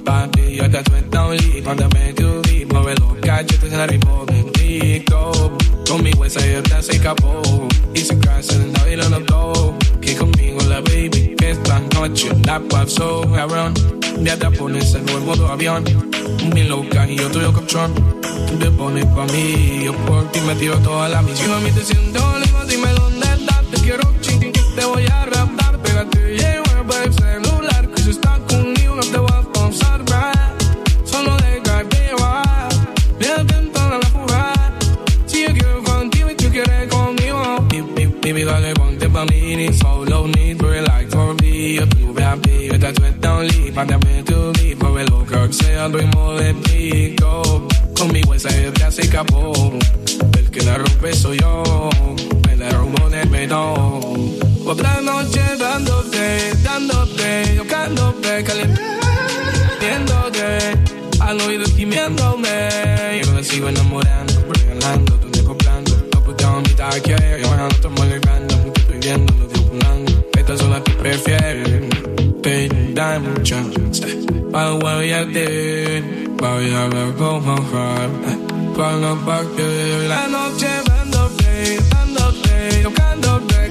papi, yo te suelto un lead. Mándame tu beat, mueve los cachetes en el ritmo de TikTok. Conmigo esa ya se escapó. Y se casa en el y lo notó. Que conmigo la baby, que esta noche la pasó cabrón. Ya te pones en nuevo modo avión. Bien loca y yo tuyo colchón. Tú te pones pa' mí, yo por ti me tiro toda la misión. A mí te siento lejos, dime dónde estás. Te quiero chiqui, te voy a raptar. Pégate, llevo el celular. Que si estás conmigo no te voy a pausar, solo déjate llevar. Bien atento a la jugada. Si yo quiero contigo y tú quieres conmigo. Baby, dale, ponte pa' mí. Ni solo need to relax for me. Yo tuve a ti, yo te suelto un lead. Mándame tu beat, mueve lo que sea el ritmo de pico. Conmigo esa ya se escapó. El que la rompe soy yo. Me la robó del menor. Otra noche dándote, tocándote, calentándote, al oído gimiéndome. Yo me sigo enamorando, regalando, tú comprando. No puedo mitad que yo no estoy molestando. Porque estoy viendo, no estoy jugando. Estas son las que prefieren. Te da mucha chance. Para what I did. Voy a ver cómo fue. Para que la noche dándote, tocándote.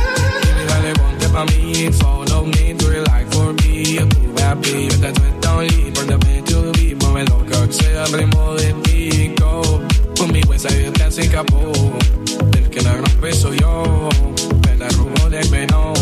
Dale, ponte pa' mí, follow me, do it like for me. Yo tuve a ti, yo te suelto un lead. Mándame tu beat, mueve lo que sea el ritmo de pico. Conmigo esa ya se escapó. El que la rompe soy yo. Me la robó del menor.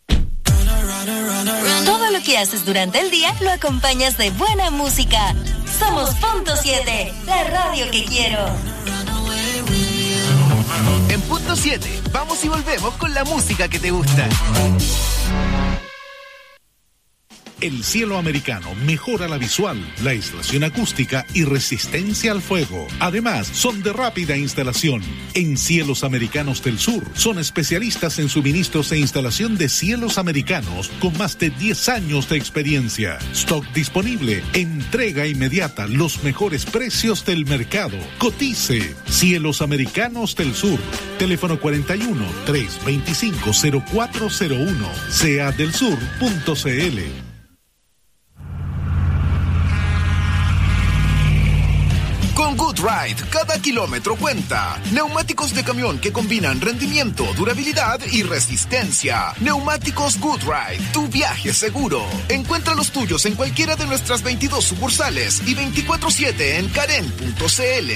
Haces durante el día lo acompañas de buena música. Somos Punto 7, la radio que quiero. En Punto 7, vamos y volvemos con la música que te gusta. El cielo americano mejora la visual, la aislación acústica y resistencia al fuego. Además, son de rápida instalación. En Cielos Americanos del Sur, son especialistas en suministros e instalación de cielos americanos con más de 10 años de experiencia. Stock disponible, entrega inmediata, los mejores precios del mercado. Cotice. Cielos Americanos del Sur. Teléfono 41 325 0401. seadelsur.cl. Con GoodRide, cada kilómetro cuenta. Neumáticos de camión que combinan rendimiento, durabilidad y resistencia. Neumáticos GoodRide, tu viaje seguro. Encuentra los tuyos en cualquiera de nuestras 22 sucursales y 24/7 en karen.cl.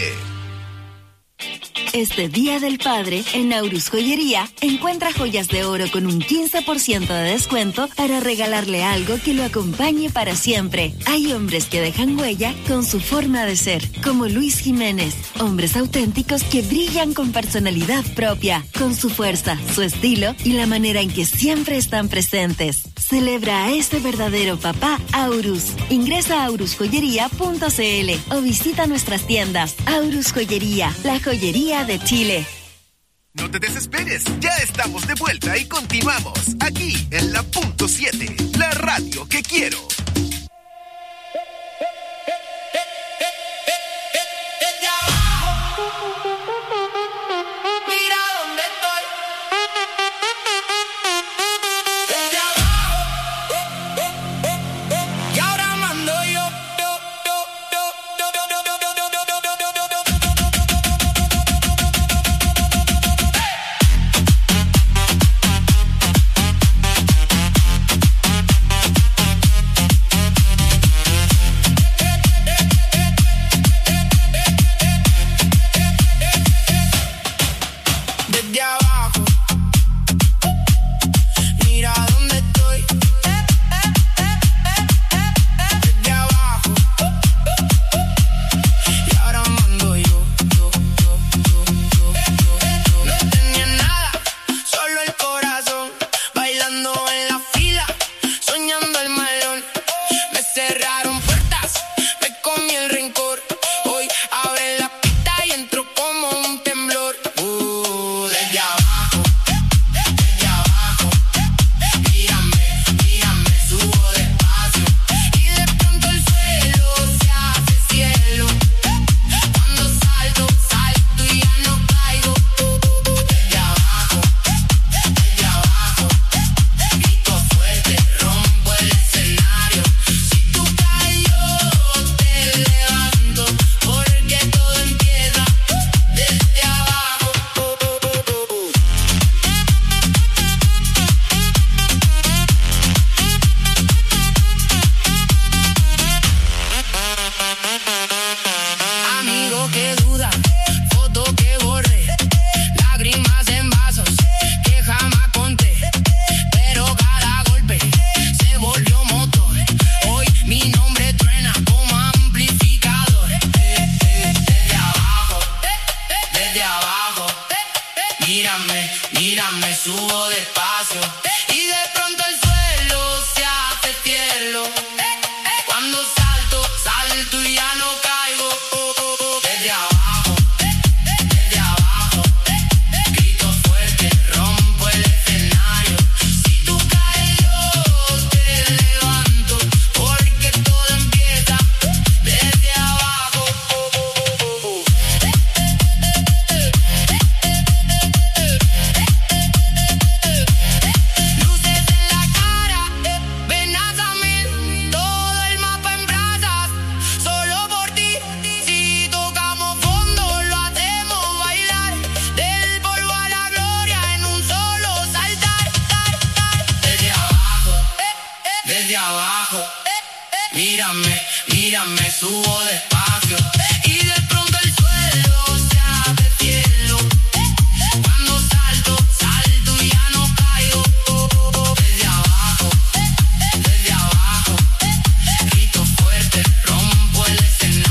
Este Día del Padre, en Aurus Joyería, encuentra joyas de oro con un 15% de descuento para regalarle algo que lo acompañe para siempre. Hay hombres que dejan huella con su forma de ser, como Luis Jiménez. Hombres auténticos que brillan con personalidad propia, con su fuerza, su estilo y la manera en que siempre están presentes. Celebra a ese verdadero papá Aurus. Ingresa a aurusjoyería.cl o visita nuestras tiendas. Aurus Joyería, la joyería de Chile. No te desesperes, ya estamos de vuelta y continuamos aquí en la Punto 7, la radio que quiero. Desde abajo, grito fuerte, rompo el escenario.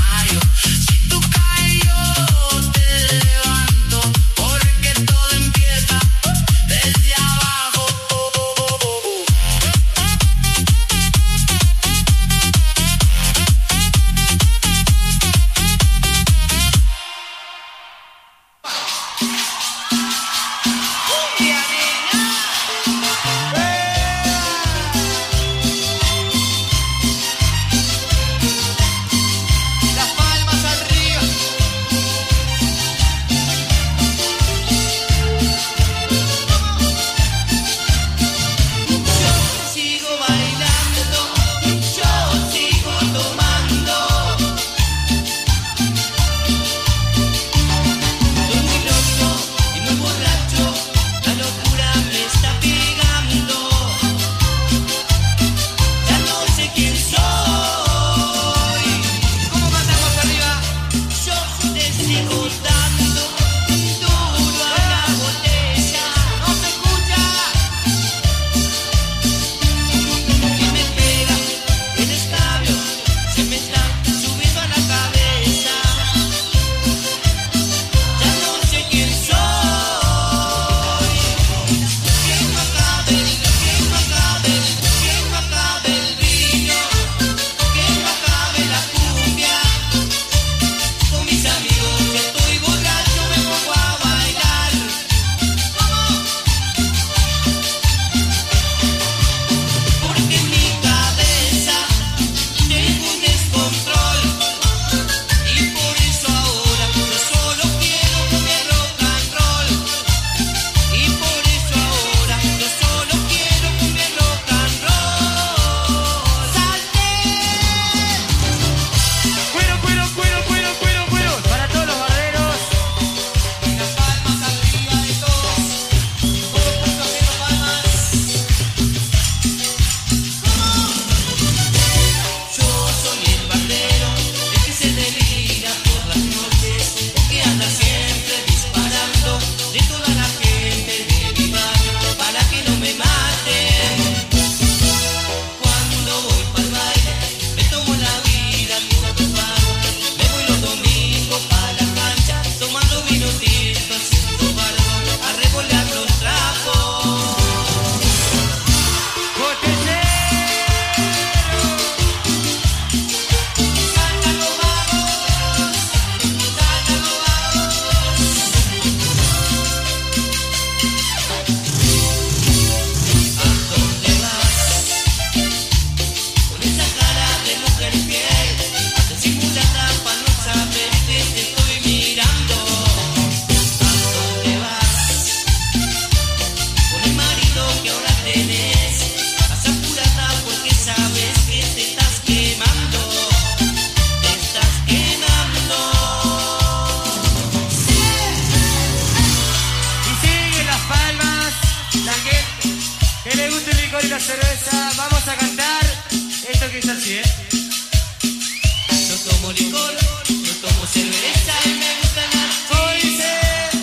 cerveza, vamos a cantar esto que es así, ¿eh? Yo tomo licor, yo tomo cerveza y me gustan las chicas.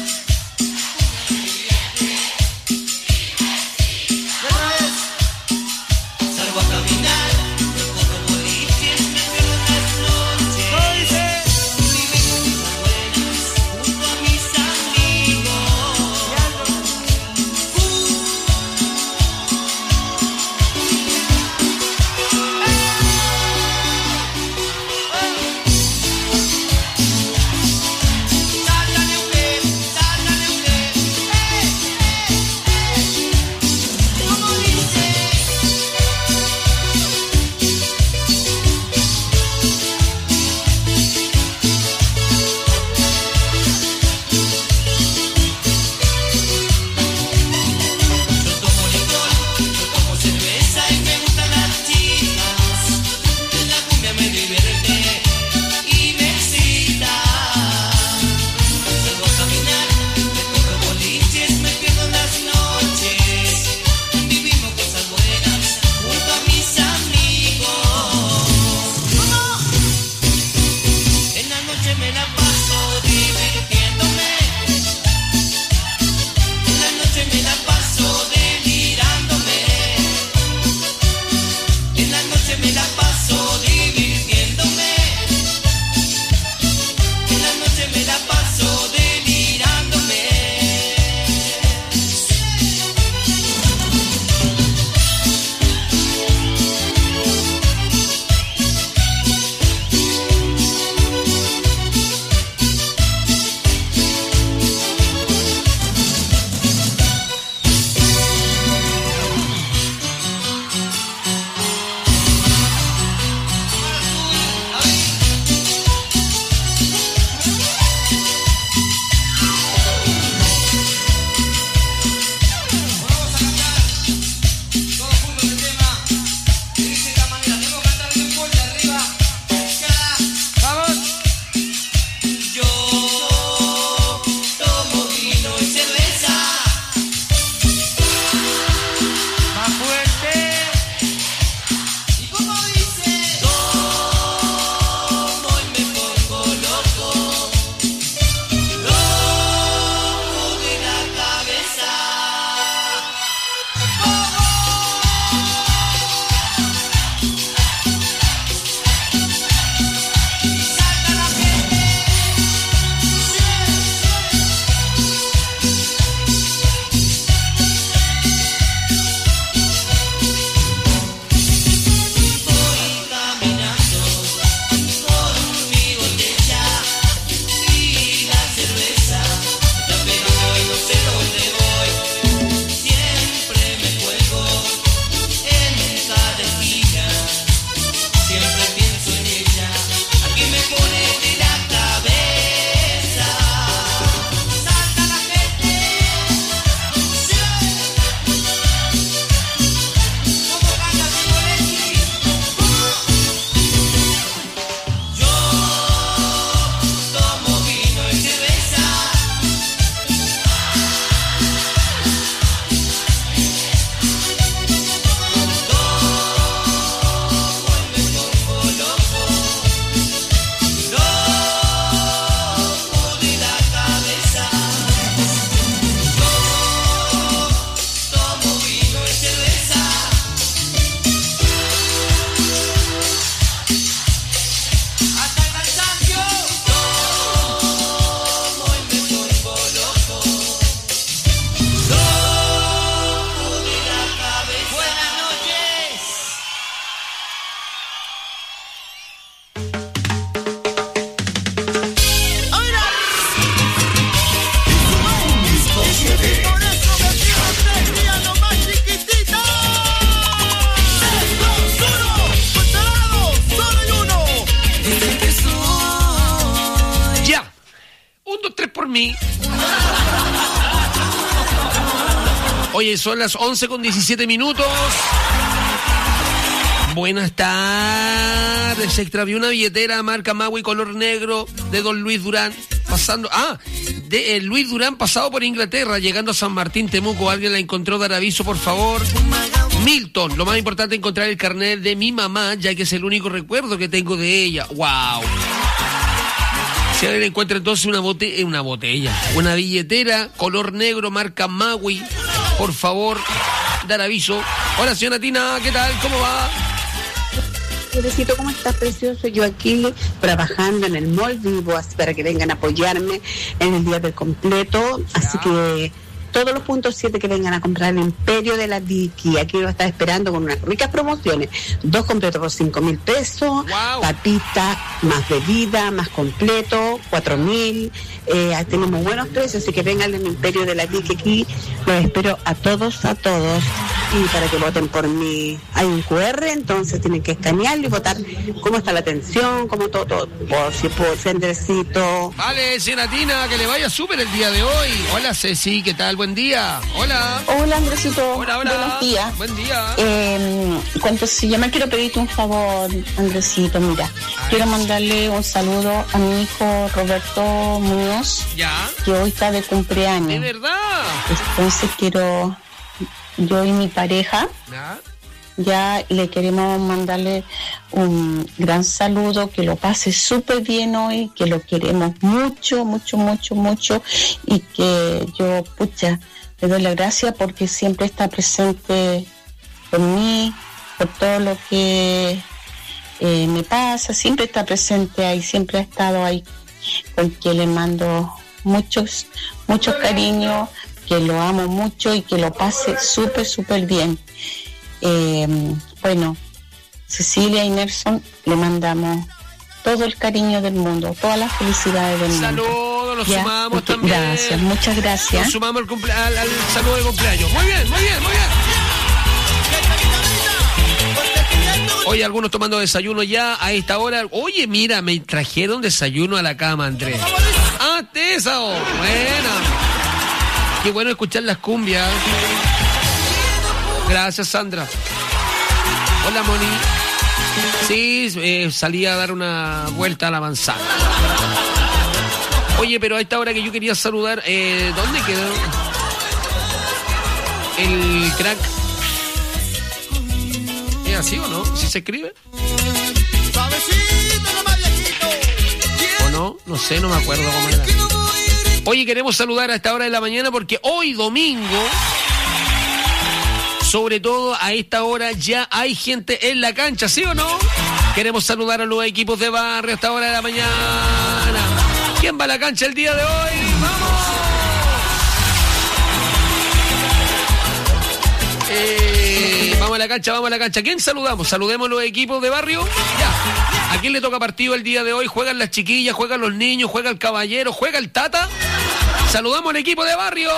Salgo a caminar, yo corro boliches, me pierdo en las noches. Viví cosas buenas junto a mis amigos. mí. Oye, son las 11:17. Buenas tardes. Se extravió una billetera marca Maui color negro de don Luis Durán pasando... de Luis Durán pasado por Inglaterra, llegando a San Martín, Temuco. ¿Alguien la encontró? Dar aviso, por favor. Milton, lo más importante es encontrar el carnet de mi mamá, ya que es el único recuerdo que tengo de ella. ¡Wow! Si alguien encuentra entonces una botella, una billetera, color negro, marca Maui, por favor, dar aviso. Hola, señora Tina, ¿qué tal? ¿Cómo va? Andresito, ¿cómo estás, precioso? Yo aquí trabajando en el mall vivo para que vengan a apoyarme en el día del completo. Así que todos los puntos 7 que vengan a comprar el Imperio de la Vicky, aquí lo está esperando con unas ricas promociones. 2 completos por 5.000 pesos, wow. Papitas, más bebida, más completo, 4.000. Tenemos buenos precios, así que vengan al Imperio de la Vicky aquí. Los espero a todos. Y para que voten por mí, hay un QR, entonces tienen que escanearlo y votar cómo está la atención, cómo todo, por Andresito. Vale, señora Tina, que le vaya súper el día de hoy. Hola, Ceci, ¿qué tal? Buen día. Hola. Hola, Andresito. Hola. Buenos días. Buen día. Cuando se llama, quiero pedirte un favor, Andresito, mira. Quiero mandarle un saludo a mi hijo Roberto Muñoz, ¿Ya? que hoy está de cumpleaños. ¿De verdad? Entonces quiero... Yo y mi pareja ya le queremos mandarle un gran saludo, que lo pase súper bien hoy, que lo queremos mucho y que yo, le doy la gracia porque siempre está presente por mí, por todo lo que me pasa, siempre está presente ahí, siempre ha estado ahí, porque le mando muchos cariños, que lo amo mucho y que lo pase súper bien. Bueno, Cecilia y Nelson, le mandamos todo el cariño del mundo, todas las felicidades del mundo. Saludos, los sumamos también. Gracias, muchas gracias. Nos sumamos al saludo de cumpleaños. Muy bien. Oye, algunos tomando desayuno ya a esta hora. Oye, mira, me trajeron desayuno a la cama, Andrés. ¡Ah, Tesa! Buena. Qué bueno escuchar las cumbias. Gracias, Sandra. Hola, Moni. Sí, salí a dar una vuelta a la manzana. Oye, pero a esta hora que yo quería saludar, ¿dónde quedó el crack? ¿Es así o no? ¿Sí se escribe? ¿O no? No sé, no me acuerdo cómo era. Oye, queremos saludar a esta hora de la mañana porque hoy domingo, sobre todo a esta hora, ya hay gente en la cancha, ¿sí o no? Queremos saludar a los equipos de barrio a esta hora de la mañana. ¿Quién va a la cancha el día de hoy? ¡Vamos! Vamos a la cancha. ¿Quién saludamos? Saludemos a los equipos de barrio. Ya. ¿A quién le toca partido el día de hoy? ¿Juegan las chiquillas? ¿Juegan los niños? ¿Juega el caballero? ¿Juega el tata? Saludamos al equipo de barrio.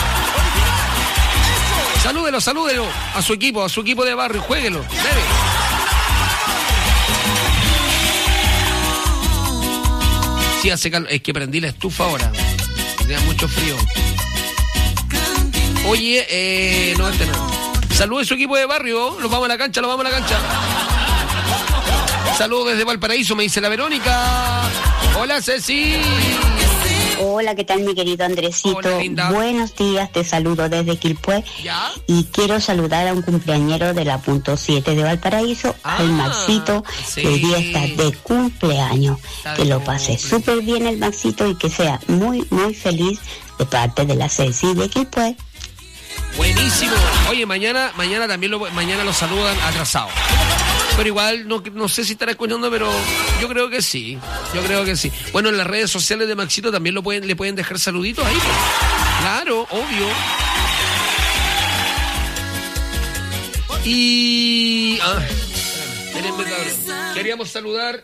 Salúdelo a su equipo de barrio. Juéguelo. Debe. Sí, hace calor. Es que prendí la estufa ahora. Tenía mucho frío. Oye, no. Saludos a su equipo de barrio. Los vamos a la cancha. Saludos desde Valparaíso, me dice la Verónica. Hola, Ceci. Hola, ¿qué tal, mi querido Andresito? Hola, buenos días, te saludo desde Quilpué. ¿Ya? Y quiero saludar a un cumpleañero de la punto 7 de Valparaíso, el Maxito, sí. que hoy día está de cumpleaños. Que lo pase súper bien el Maxito y que sea muy feliz de parte de la Ceci de Quilpué. Buenísimo. Oye, mañana también mañana lo saludan atrasado. Pero igual, no sé si estará escuchando, pero yo creo que sí. Bueno, en las redes sociales de Maxito también le pueden dejar saluditos ahí. Pues. Claro, obvio. Y... espérenme, cabrón. Queríamos saludar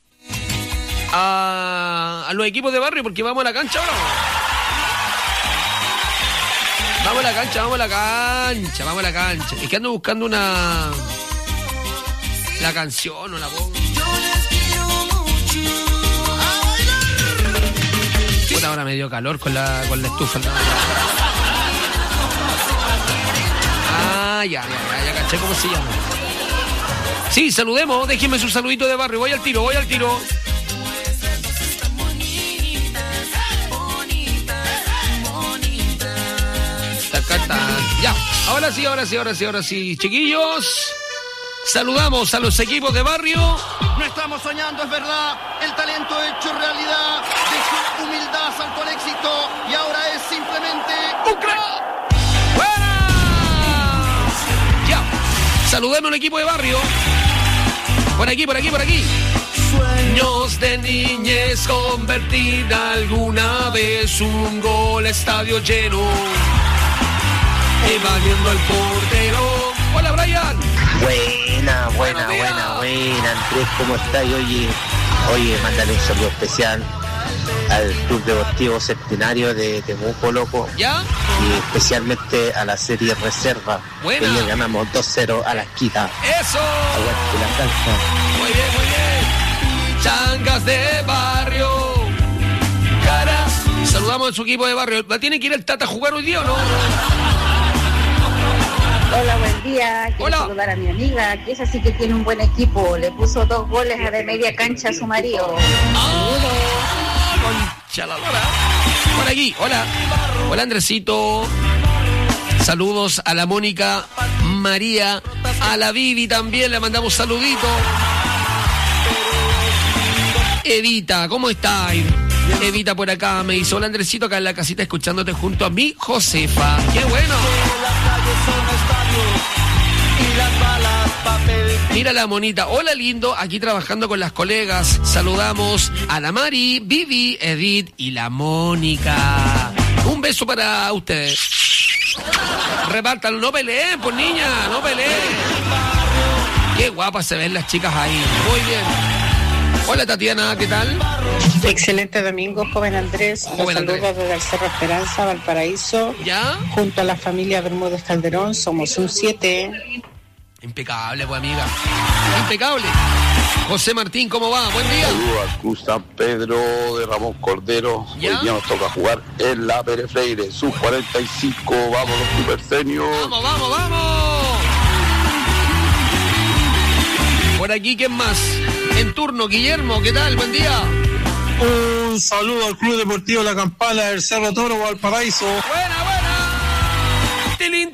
a los equipos de barrio porque vamos a la cancha ahora. Vamos a la cancha. Es que ando buscando la canción o la voz. Puta, ahora me dio calor con la estufa. Ya caché cómo se llama. Sí, saludemos, déjenme su saludito de barrio. Voy al tiro. Ya, Ahora sí, chiquillos. Saludamos a los equipos de barrio. No estamos soñando, es verdad. El talento hecho realidad. De su humildad saltó al éxito. Y ahora es simplemente un crack. ¡Buena! Ya. Saludemos al equipo de barrio. Por aquí. Sueños de niñez, convertir alguna vez un gol a estadio lleno. Evadiendo al portero. Hola, Brian. Buena, Andrés, ¿cómo estás? Oye, mándale un saludo especial al Club Deportivo Centenario de Temuco, loco. ¿Ya? Y especialmente a la serie Reserva. Buena. Que le ganamos 2-0 a la Esquita. ¡Eso! Aguante la cancha. Muy bien. Changas de barrio. Caras. Saludamos a su equipo de barrio. ¿Tiene que ir el Tata a jugar hoy día o no? Hola, buen día. Quiero saludar a mi amiga, que esa sí que tiene un buen equipo. Le puso 2 goles a de media cancha a su marido. Concha la lora. Por aquí, hola. Hola, Andresito. Saludos a la Mónica María. A la Vivi también le mandamos saluditos. Evita, ¿cómo estás? Evita por acá, me hizo. Hola, Andresito, acá en la casita escuchándote junto a mi Josefa. ¡Qué bueno! Mira la monita. Hola, lindo. Aquí trabajando con las colegas. Saludamos a la Mari, Vivi, Edith y la Mónica. Un beso para ustedes. Repártanlo. No peleen, pues, niña. No peleen. Qué guapas se ven las chicas ahí. Muy bien. Hola, Tatiana. ¿Qué tal? Excelente domingo, joven Andrés. Los saludos desde el Cerro Esperanza, Valparaíso. ¿Ya? Junto a la familia Bermúdez Calderón, somos un 7. Impecable, pues, amiga. Impecable. José Martín, ¿cómo va? Buen día. Saludos a Cruz San Pedro de Ramón Cordero. ¿Ya? Hoy día nos toca jugar en la Pérez Freire. Sub-45. Vamos los supersenios. ¡Vamos! Por aquí, ¿quién más? En turno, Guillermo, ¿qué tal? Buen día. Un saludo al Club Deportivo La Campana del Cerro Toro, Valparaíso. Buena. Tilín.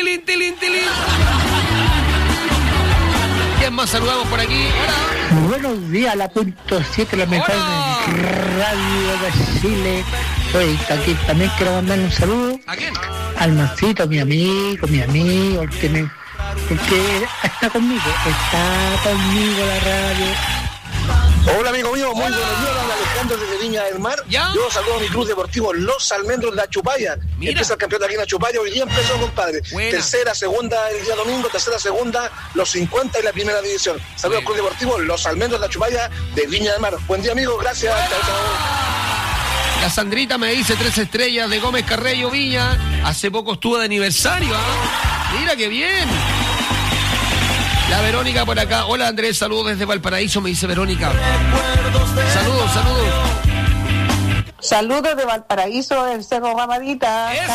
¿Quién más saludamos por aquí? Hola. Buenos días, la .7, la mejor radio de Chile. Oye, aquí también quiero mandarle un saludo. ¿A quién? Al Mancito, mi amigo, el que está conmigo la radio. Hola, amigo mío, muy buenos días, Alejandro desde Viña del Mar. ¿Ya? Yo saludo a mi Club Deportivo Los Almendros de Achupaya. Empieza el campeonato aquí en Achupaya, hoy día empezó, compadre. Buena. Tercera, segunda el día domingo, tercera, segunda, los 50 y la primera división. Saludos al Club Deportivo Los Almendros de Achupaya de Viña del Mar. Buen día, amigo, gracias. Chao. La Sandrita me dice 3 estrellas de Gómez Carrello Viña. Hace poco estuvo de aniversario, ¿ah? Mira qué bien. La Verónica por acá. Hola, Andrés, saludos desde Valparaíso, me dice Verónica. Saludos. Saludos de Valparaíso, del Cerro Ramadita. ¡Eso!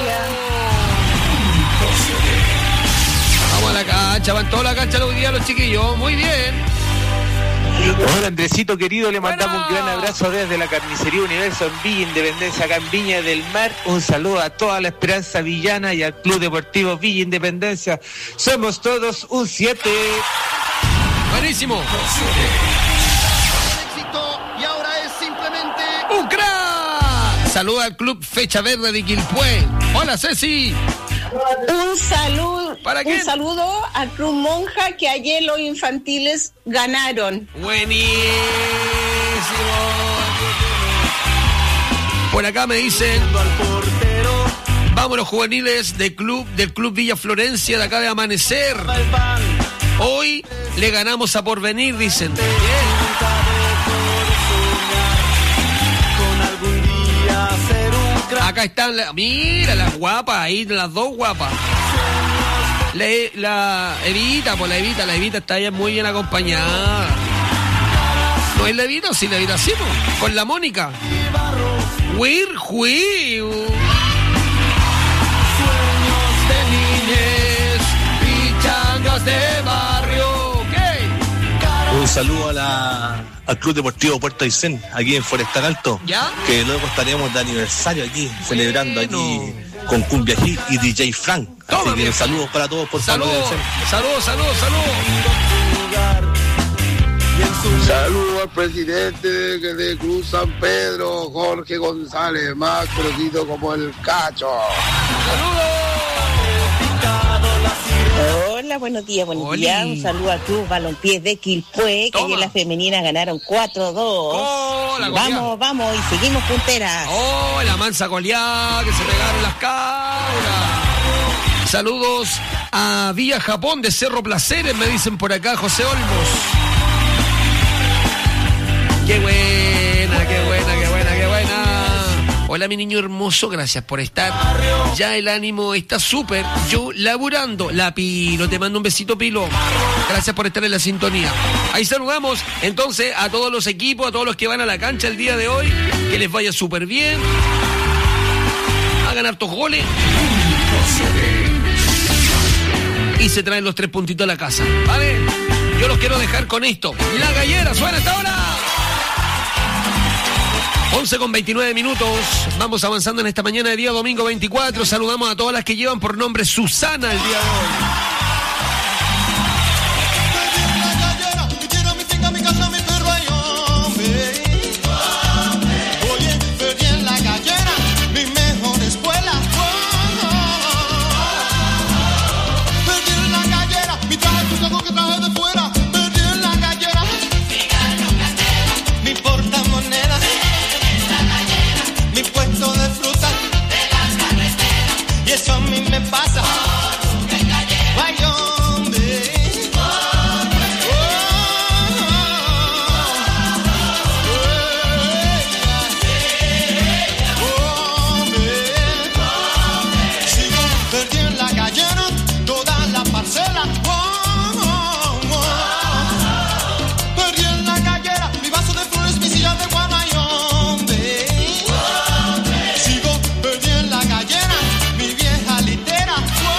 Vamos a la cancha, van toda la cancha hoy día los chiquillos. Muy bien. Hola, Andresito querido, le mandamos un gran abrazo desde la Carnicería Universo en Villa Independencia, acá en Viña del Mar. Un saludo a toda la Esperanza Villana y al Club Deportivo Villa Independencia. Somos todos un 7. Buenísimo. Y ahora es simplemente ¡un crack! Saluda al Club Fecha Verde de Quilpué. Hola, Ceci. Un saludo al Club Monja, que ayer los infantiles ganaron. Buenísimo. Por acá me dicen, vamos los juveniles del Club Villa Florencia de acá de Amanecer. Hoy le ganamos a Porvenir, dicen. Acá están, mira las guapas, ahí las dos guapas. La Evita está ahí muy bien acompañada. ¿No es la Evita o sí la Evita? Sí, con la Mónica. Sueños de niñez y changas de barrio. ¿Qué? Un saludo al Club Deportivo Puerto Aysén, aquí en Forestal Alto. ¿Ya? Que luego estaremos de aniversario aquí, celebrando aquí con Cumbia Hit y DJ Frank. Toma, así que saludos para todos, por favor. Saludos. Saludos al presidente de Cruz San Pedro, Jorge González, más conocido como el Cacho. Hola, buenos días. Un saludo al Club Balompiés de Quilpué, que ayer las femeninas ganaron 4-2. Vamos, y seguimos punteras. ¡Oh, la mansa goleada que se pegaron las cabras! Saludos a Villa Japón de Cerro Placeres, me dicen por acá, José Olmos. ¡Qué buena! Hola, mi niño hermoso, gracias por estar. Ya el ánimo está súper. Yo laburando. La Pilo, te mando un besito, Pilo. Gracias por estar en la sintonía. Ahí saludamos entonces a todos los equipos, a todos los que van a la cancha el día de hoy. Que les vaya súper bien. Hagan hartos goles. Y se traen los 3 puntitos a la casa, ¿vale? Yo los quiero dejar con esto. La gallera suena hasta ahora. 11:29. Vamos avanzando en esta mañana de día domingo 24. Saludamos a todas las que llevan por nombre Susana el día de hoy. Eso a mí me pasa. Ay, hombre. Sigo perdí en la gallera toda la parcela. Perdí en la gallera mi vaso de flores, mi silla de guana. Ay, hombre. Sigo perdí en la gallera mi vieja litera.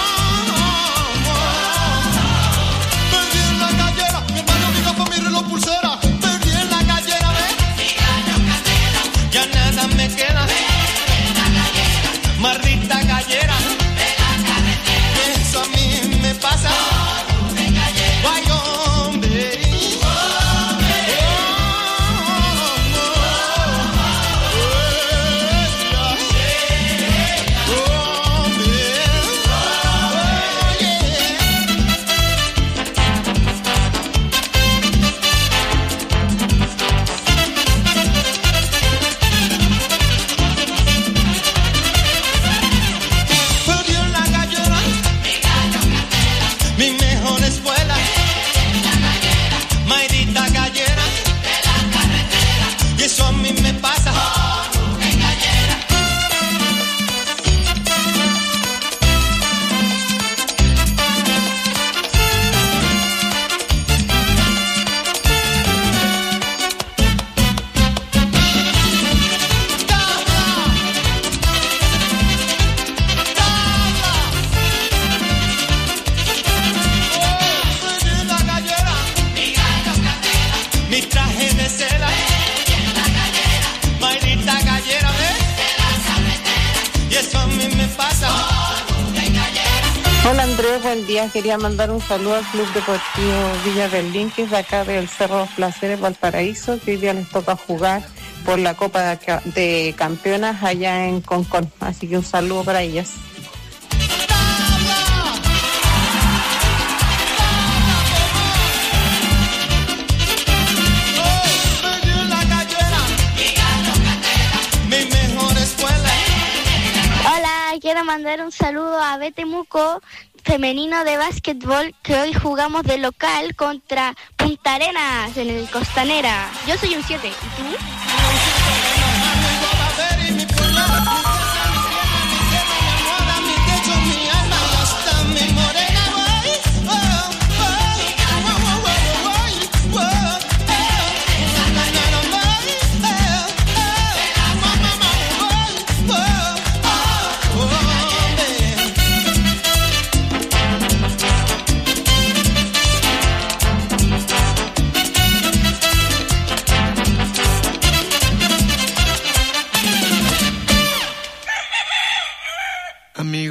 Perdí en la gallera mi hermano, mi capa, mi reloj, pulsera. Perdí en la gallera, ya nada me queda. Maldita gallera, eso a mí me pasa. Ay, hombre. Perdí en la gallera mi mejor escuela. Maldita gallera, y eso a mí me pasa. Perdí en la gallera mi traje de seda. Maldita gallera, y eso a mí me pasa. Hola Andrés, buen día. Quería mandar un saludo al Club Deportivo Villa Berlín, que es de acá del Cerro Los Placeres, Valparaíso, que hoy día les toca jugar por la Copa de Campeonas allá en Concón. Así que un saludo para ellas. Perdí en la gallera mi mejor escuela. Hola, quiero mandar un saludo a Betemuco femenino de básquetbol, que hoy jugamos de local contra Punta Arenas en el Costanera. Yo soy un 7, ¿y tú?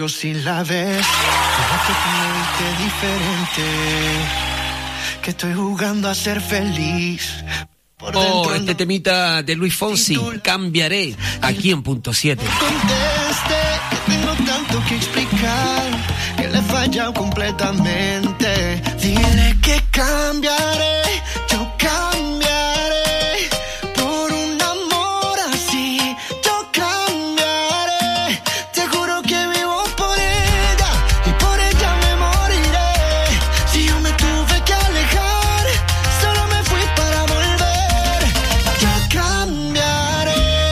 solo si la ves. Deja que tú me viste diferente, que estoy jugando a ser feliz. Este temita de Luis Fonsi, Cambiaré, aquí en Punto 7. Conteste, que tengo tanto que explicar, que le he fallado completamente. Dile que cambiaré, yo cambiaré, por un amor así, yo cambiaré. Te juro que vivo por ella, y por ella me moriré. Si yo me tuve que alejar, solo me fui para volver. Yo cambiaré.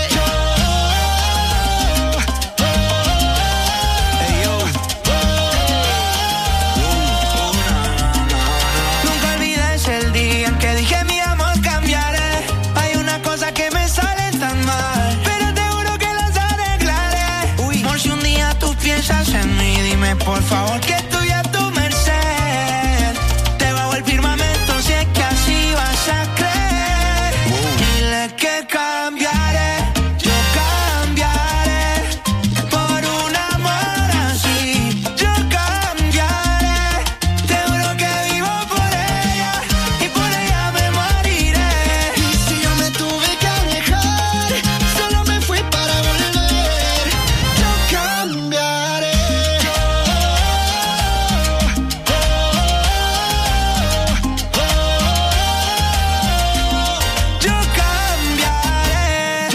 Nunca olvides el día en que dije mi amor cambiaré. Hay una cosa que me salen tan mal, pero te juro que las arreglaré. Por si un día tú piensas en mí, dime por favor que estoy a tu merced. Te bajo el firmamento si es que así vas a creer. Dile que cambiaré, yo cambiaré, por un amor así, yo cambiaré. Te juro que vivo por ella, y por ella me moriré. Y si yo me tuve que alejar, solo me fui para volver. Yo cambiaré. Yo cambiaré.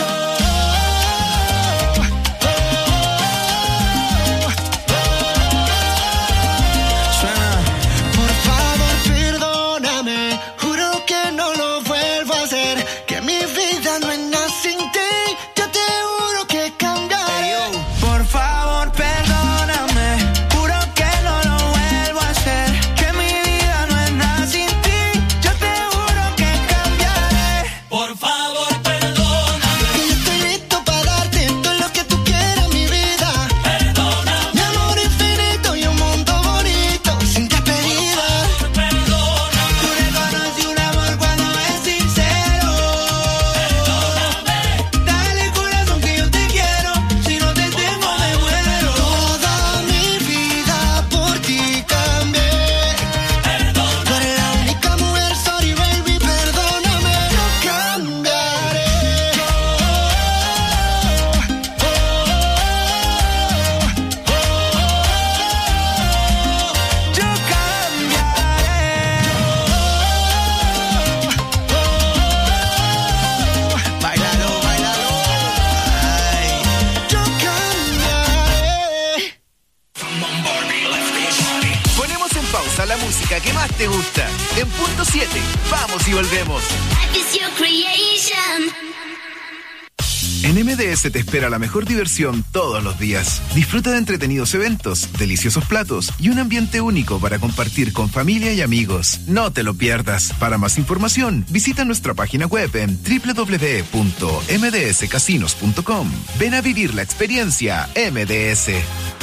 Suena. Por favor, perdóname, juro que no lo vuelvo a hacer, que mi vida no es nada sin ti, yo te juro que cambiaré. Por favor, perdóname, juro que no lo vuelvo a hacer, que mi vida no es nada sin ti, yo te juro que cambiaré. Por favor, perdóname, Que yo estoy listo para darte todo lo que tú quieras, mi vida. perdóname, Mi amor infinito y un mundo bonito, sin despedida. perdóname. Tú reconoces un amor cuando es sincero. Perdóname. Dale corazón que yo te quiero, si no te tengo me muero. Toda mi vida por ti cambié. Tú eres la única mujer, sorry baby, perdóname. Yo cambiaré. Yo cambiaré. Bailalo, bailalo. Ay. Yo cambiaré. Ponemos en pausa la música que más te gusta. En Punto 7, vamos y volvemos. En MDS te espera la mejor diversión todos los días. Disfruta de entretenidos eventos, deliciosos platos y un ambiente único para compartir con familia y amigos. No te lo pierdas. Para más información, visita nuestra página web en www.mdscasinos.com. Ven a vivir la experiencia MDS.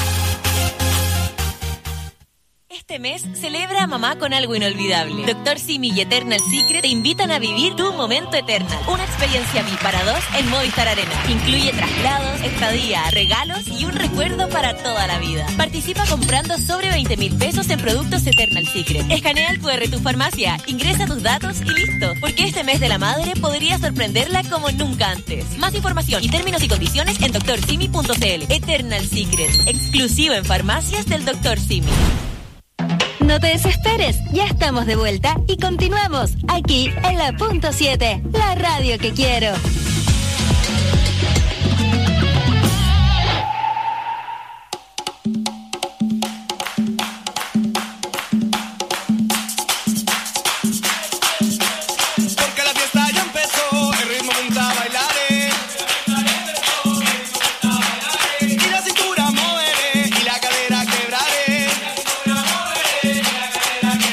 Este mes celebra a mamá con algo inolvidable. Dr. Simi y Eternal Secret te invitan a vivir tu momento Eternal. Una experiencia VIP para dos en Movistar Arena. Incluye traslados, estadía, regalos y un recuerdo para toda la vida. Participa comprando sobre 20,000 pesos en productos Eternal Secret. Escanea el QR tu farmacia, ingresa tus datos y listo. Porque este mes de la madre podría sorprenderla como nunca antes. Más información y términos y condiciones en drsimi.cl. Eternal Secret, exclusivo en farmacias del Dr. Simi. No te desesperes, ya estamos de vuelta y continuamos aquí en la Punto 7, la radio que quiero. Porque la fiesta ya empezó, el ritmo punta bailaré. Y la cintura moveré y la cadera quebraré.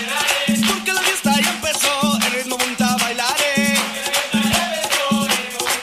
Porque la fiesta ya empezó, el ritmo punta bailaré.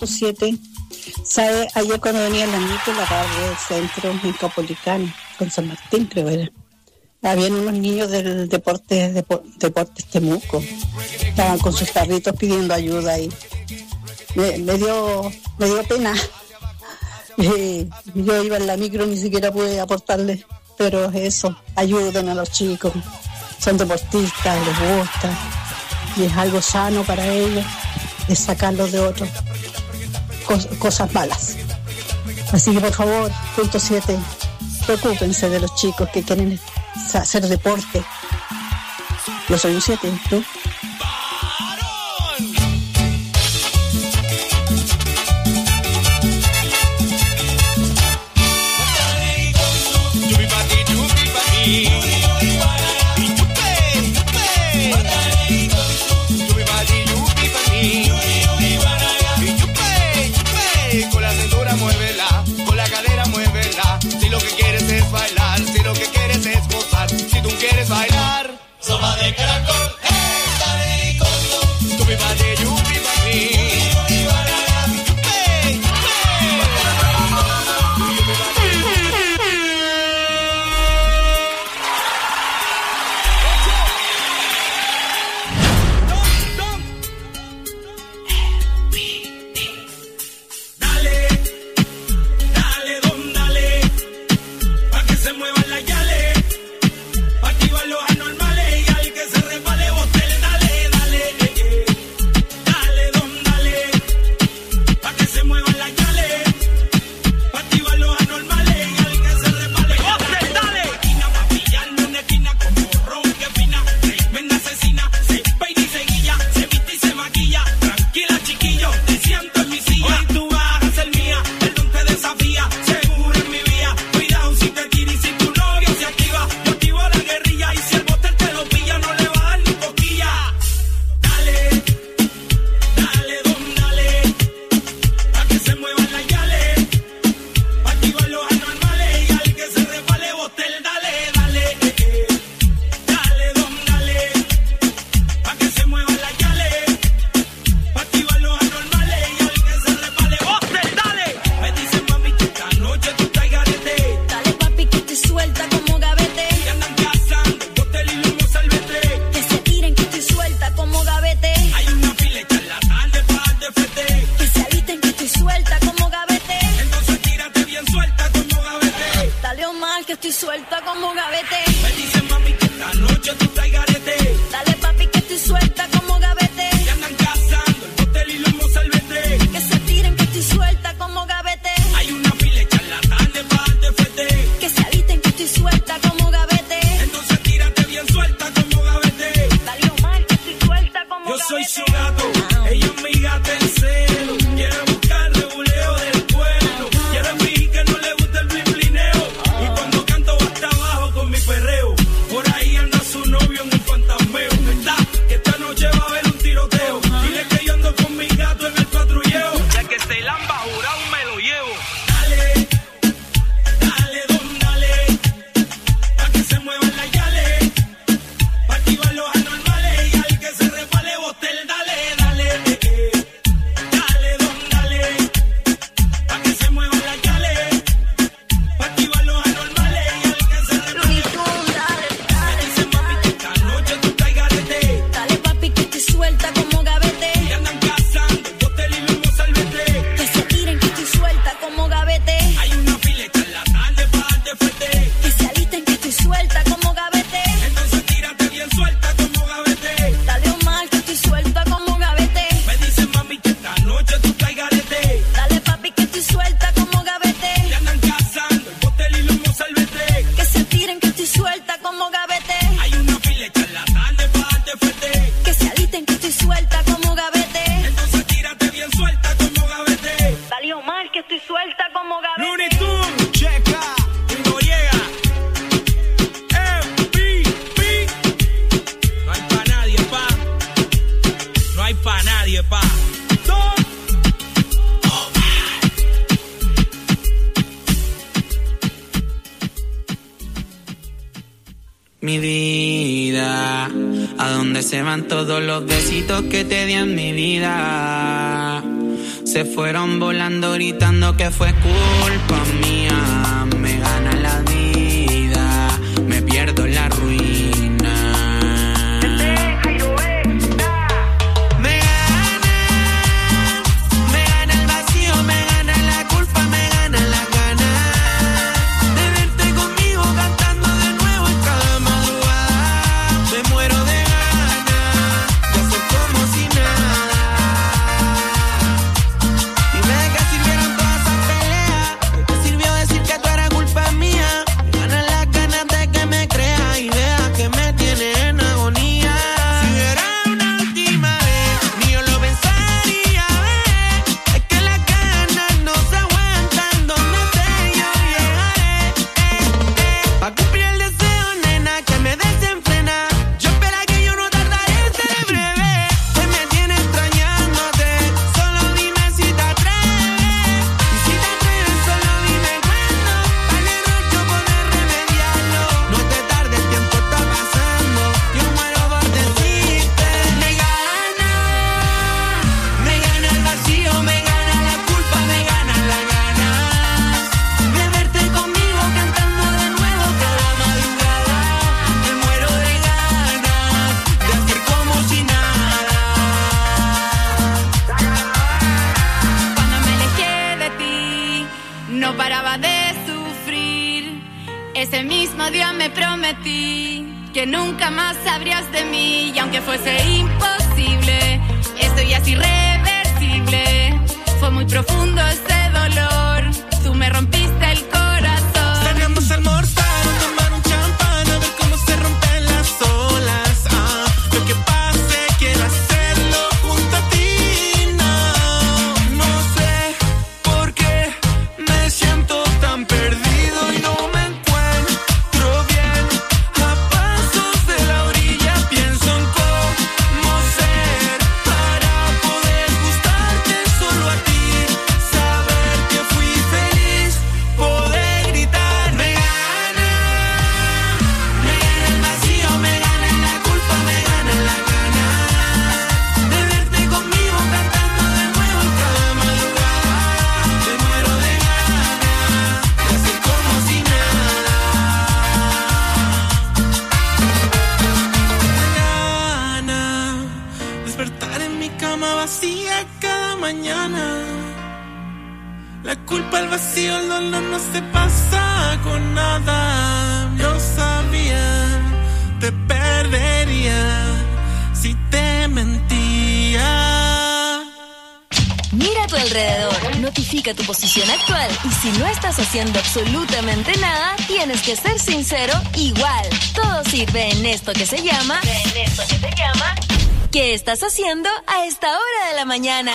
7. ¿Sabe? Ayer cuando venía la micro, la barrio del centro en Capolicano, con San Martín creo era. Habían unos niños del Deportes Temuco. Estaban con sus carritos pidiendo ayuda y me dio pena. Yo iba en la micro, ni siquiera pude aportarles, pero eso, ayuden a los chicos. Son deportistas, les gusta y es algo sano para ellos, es sacarlos de otros cosas malas. Así que por favor, punto 7, preocúpense de los chicos que quieren hacer deporte. Yo soy un 7, ¿tú? Con la cintura muévela, con la cadera muévela. Si lo que quieres es bailar, si lo que quieres es gozar, si tú quieres bailar, sopa de caracol, dale con tu pipa de yupi pa' mí. Mi vida, ¿a dónde se van todos los besitos que te di en mi vida? se fueron volando gritando que fue culpa mía. Me gana la vida, me pierdo en la ruina. Me gana el vacío, me gana la culpa, me gana la gana de verte conmigo cantando de nuevo en cada madrugada. Me muero de ganas de hacer como si nada. Dime de qué sirvieron todas esas peleas, de qué sirvió decir que tú eras culpa mía. Me ganan las ganas de que me creas y veas que me tienes en agonía. Si hubiera una última vez, ni yo lo pensaría, es que las ganas no se aguantan, donde esté yo llegaré, pa' cumplir el deseo, nena, que me desenfrena. Yo espera que yo no tardaré en ser breve, pues me tiene extrañándote. Solo dime si te atreves, y si te atreves solo dime cuándo, para el rocho poder remediarlo. No te tardes, el tiempo está pasando, yo muero por decirte. Me gana el vacío, me gana la culpa, me gana la gana de verte conmigo cantando de nuevo cada madrugada. Me muero de ganas de hacer como si nada. Cuando me alejé de ti, no paraba de sufrir. Ese mismo día me prometí que nunca más sabrías de mí. Y aunque fuese imposible, esto ya es irreversible. Fue muy profundo ese dolor, tú me rompiste el corazón. Salgamos a almorzar o tomar un champán, a ver cómo se rompen las olas. Lo que pase, quiero hacerlo junto a ti. No sé por qué me siento tan perdido y no me encuentro bien. A pasos de la orilla pienso en cómo ser para poder gustarte solo a ti. Saber que fui feliz, poder gritar. Me gana el vacío, me gana la culpa, me gana la gana de verte conmigo cantando de nuevo en cada madrugada. Me muero de ganas de hacer como si nada. Gana despertar en mi cama vacía cada mañana. La culpa, el vacío, el dolor no se pasa con nada. Yo sabía, te perdería si te mentía. Mira a tu alrededor, notifica tu posición actual y si no estás haciendo absolutamente nada, tienes que ser sincero igual. Todo sirve en esto que se llama... ¿Qué estás haciendo a esta hora de la mañana?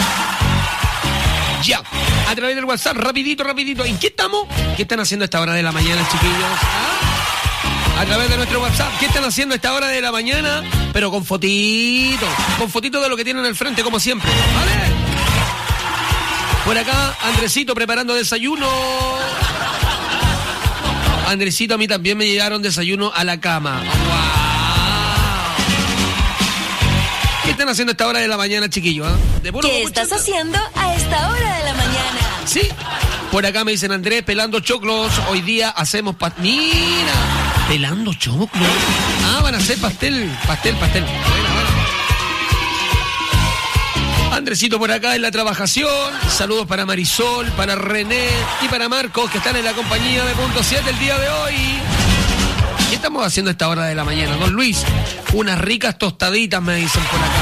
Ya, a través del WhatsApp, rapidito. ¿En qué estamos? ¿Qué están haciendo a esta hora de la mañana, chiquillos? A través de nuestro WhatsApp, ¿qué están haciendo a esta hora de la mañana? Pero con fotito de lo que tienen al frente, como siempre, ¿vale? Por acá, Andresito preparando desayuno. Andresito, a mí también me llegaron desayuno a la cama. ¡Wow! ¿Qué están haciendo a esta hora de la mañana, chiquillos? ¿Qué estás haciendo a esta hora de la mañana? Sí, por acá me dicen Andrés, pelando choclos. Hoy día hacemos mira, pelando choclos. Van a hacer pastel. Buena. Andresito por acá en la trabajación. Saludos para Marisol, para René y para Marcos, que están en la compañía de Punto 7 el día de hoy. ¿Qué estamos haciendo a esta hora de la mañana, don Luis? Unas ricas tostaditas, me dicen por acá.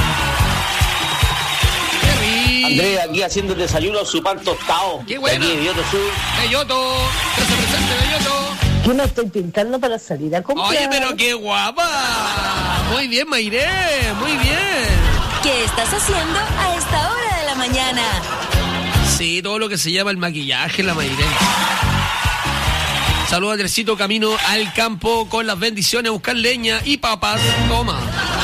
¡Qué rico! Andrés, aquí haciendo el desayuno, su pan tostado. ¡Qué bueno! Aquí, Belloto Sur. Belloto, gracias presente, Belloto. Yo me estoy pintando para salir a comprar. Oye, pero qué guapa. Muy bien, Mayré, muy bien. ¿Qué estás haciendo a esta hora de la mañana? Sí, todo lo que se llama el maquillaje, la Mayré. Saludos a Andresito, camino al campo con las bendiciones a buscar leña y papas. Toma.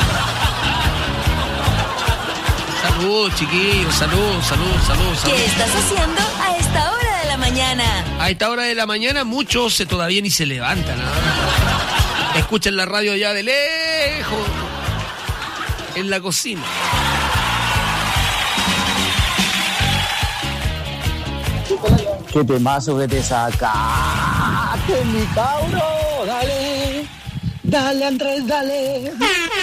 Salud, chiquillos, salud. ¿Qué estás haciendo a esta hora de la mañana? A esta hora de la mañana muchos todavía ni se levantan. Escuchan la radio ya de lejos, en la cocina. Qué temazo que te sacaste, mi cabro. Dale, dale Andrés, dale.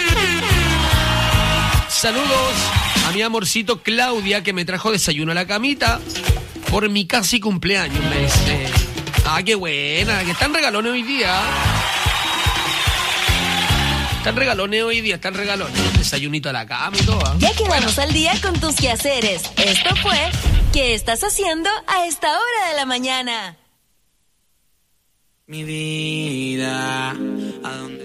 Saludos a mi amorcito Claudia, que me trajo desayuno a la camita por mi casi cumpleaños, me dice. Ah, qué buena, que están regalones hoy día. Están regalones hoy día, están regalones. Desayunito a la cama y todo. Ya quedamos al día con tus quehaceres. Esto fue ¿Qué estás haciendo a esta hora de la mañana? Mi vida, ¿a dónde?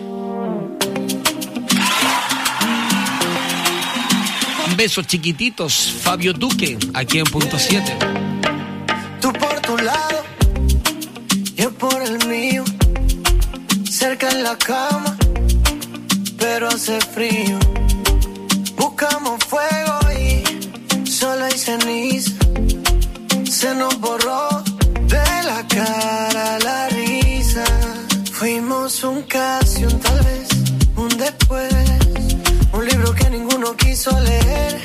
Besos chiquititos, Fabio Duque, aquí en Punto 7. Tú por tu lado, yo por el mío, cerca en la cama, pero hace frío. Buscamos fuego y solo hay ceniza. Se nos borró de la cara la risa. Fuimos un casi, un tal vez, un después. Un libro que ninguno quiso leer.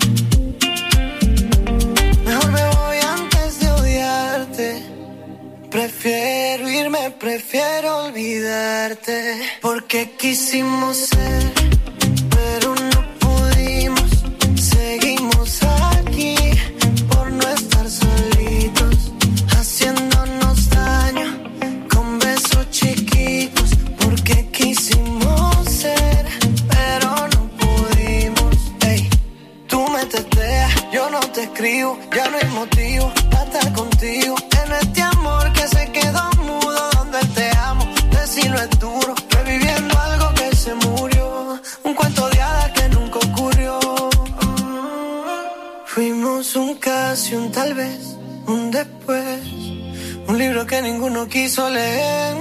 Mejor me voy antes de odiarte. Prefiero irme, prefiero olvidarte. Porque quisimos ser, pero no pudimos. Seguimos aquí por no estar solitos, haciéndonos daño con besos chiquitos. Porque quisimos ser, pero no pudimos. Ey, tú me teteas, yo no te escribo. Ya no hay motivo para estar contigo. En este amor que se quedó mudo, donde el te amo, decirlo es duro. Reviviendo algo que se murió, un cuento de hadas que nunca ocurrió. Fuimos un casi, un tal vez, un después. Un libro que ninguno quiso leer.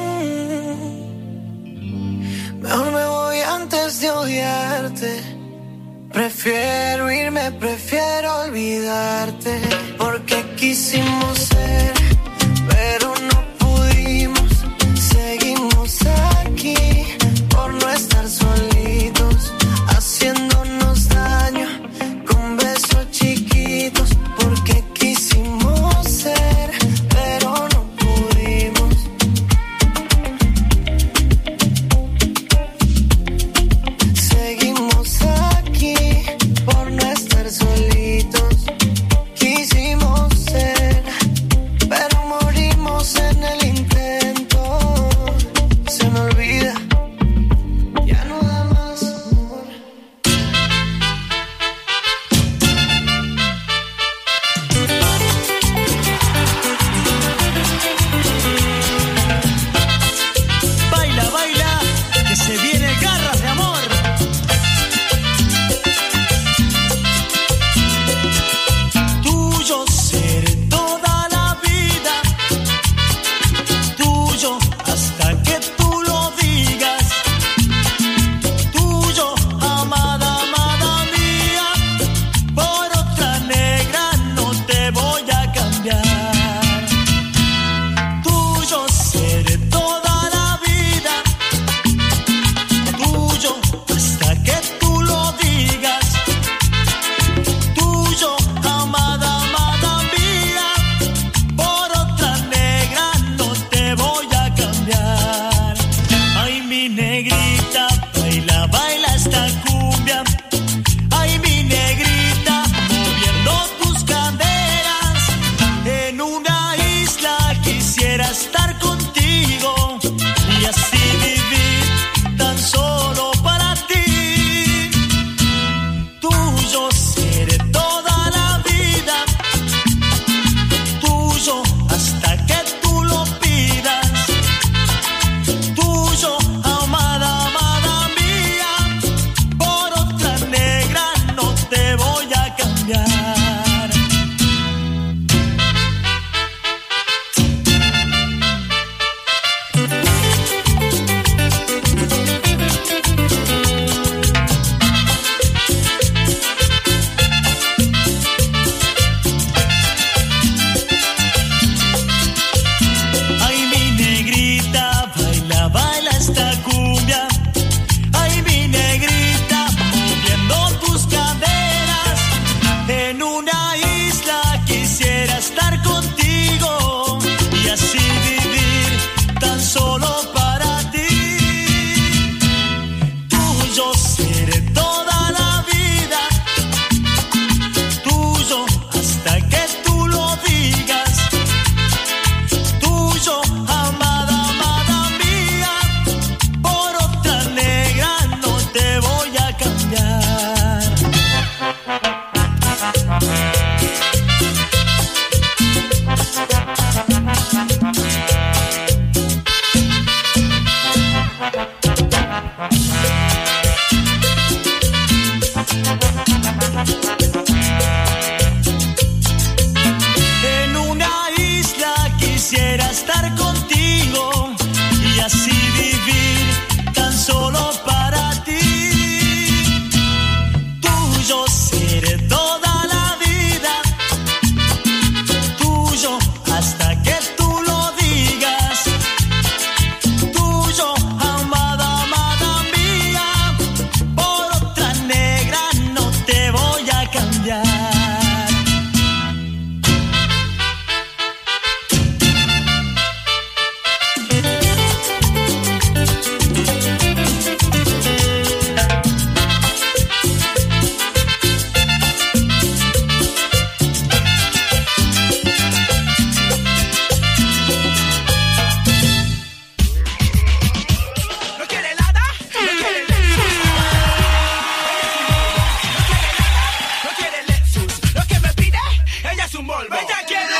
Mejor me voy antes de odiarte. Prefiero irme, prefiero olvidarte. Porque quisimos ser, pero no pudimos. Seguimos aquí por no estar solitos, haciéndonos daño con besos chiquitos. Porque quisimos ser, pero no pudimos. Seguimos aquí por no estar solitos. Quisimos ser,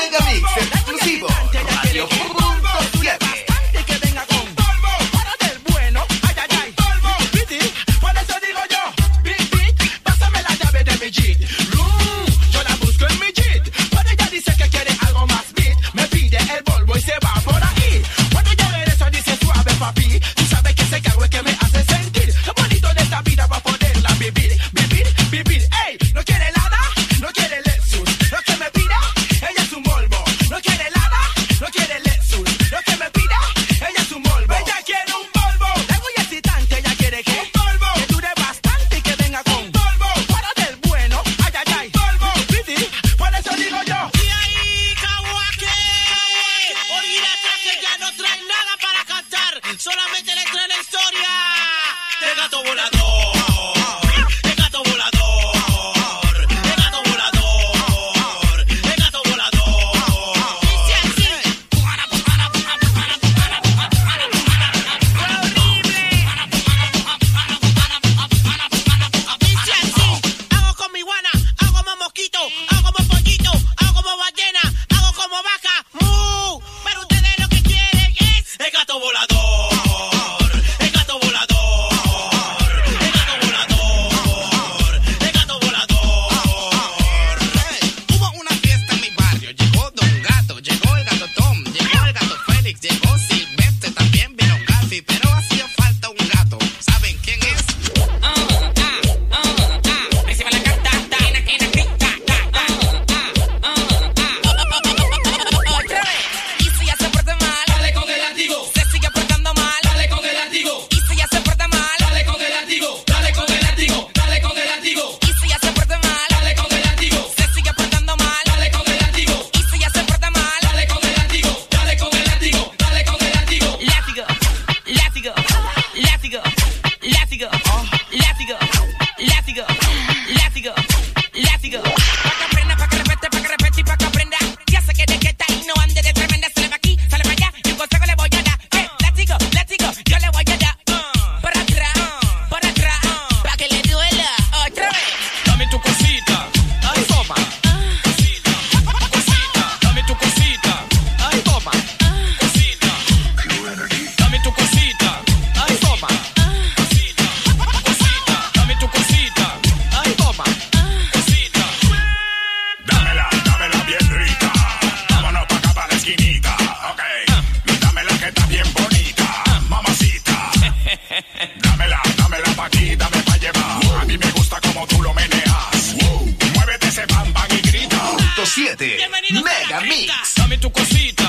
Megamix exclusivo Radio.7. Que venga con polvo, para del bueno, ay, ay, ay, polvo, por eso digo yo, pásame la llave de mi Jeep, yo la busco en mi Jeep, cuando ella dice que quiere algo más beat, me pide el Volvo y se va por ahí, cuando yo ver eso dice suave papi, tú sabes que ese cargo es que me hace sentir, lo bonito de esta vida va a poderla vivir, ey, no quiere nada, no quiere Lexus, lo que me pide, ella es un Volvo, no quiere nada, no quiere Lexus, lo que me pide, ella es un Volvo, ella quiere un Volvo, algo y excitante, ella quiere que un Volvo, que dure bastante y que venga con Volvo, para del bueno, ay, ay, ay, Volvo, por eso digo yo. Y ahí, Kawake, olvídate que ya no trae nada para cantar, solamente le trae la historia de gato volador. Dámela pa' aquí, dame pa' llevar. A mí me gusta como tú lo meneas. Muévete ese bam bam y grita. 7 Megamix. Dame tu cosita.